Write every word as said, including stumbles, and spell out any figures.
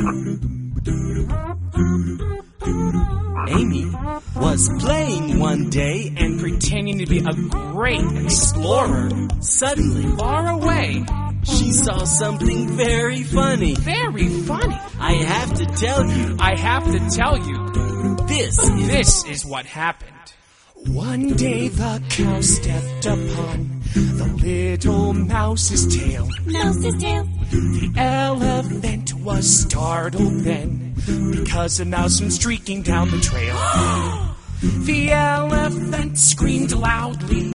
Amy was playing one day and pretending to be a great explorer. Suddenly, Far away. she saw something very funny. Very funny. I have to tell you, I have to tell you, this is... this is what happened. One day the cow stepped upon the little mouse's tail. Mouse's tail. The elephant was startled then, because a mouse went streaking down the trail. The elephant screamed loudly.